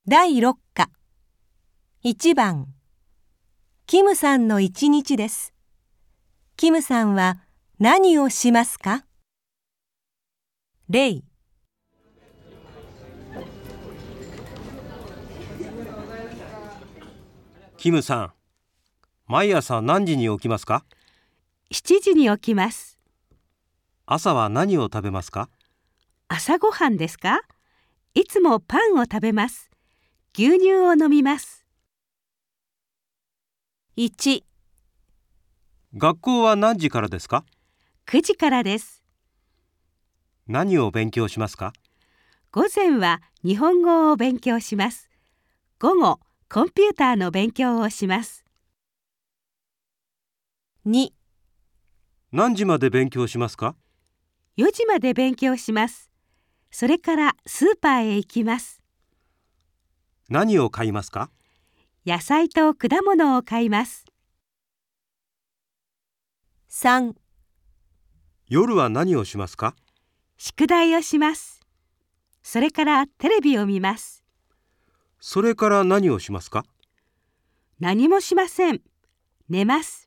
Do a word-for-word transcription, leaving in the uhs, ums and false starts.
だいろっかいちばんキムさんの一日です。キムさんは何をしますか？例キムさん、毎朝何時に起きますか？ しちじに起きます。 朝は何を食べますか？ 朝ごはんですか？いつもパンを食べます。牛乳を飲みます。 いち学校は何時からですか？ くじからです。 何を勉強しますか？ 午前は日本語を勉強します。午後、コンピューターの勉強をします。 に何時まで勉強しますか？ よじまで勉強します。それからスーパーへ行きます。 何を買いますか？ 野菜と果物を買います。 さん夜は何をしますか？ 宿題をします。それからテレビを見ます。 それから何をしますか？ 何もしません。寝ます。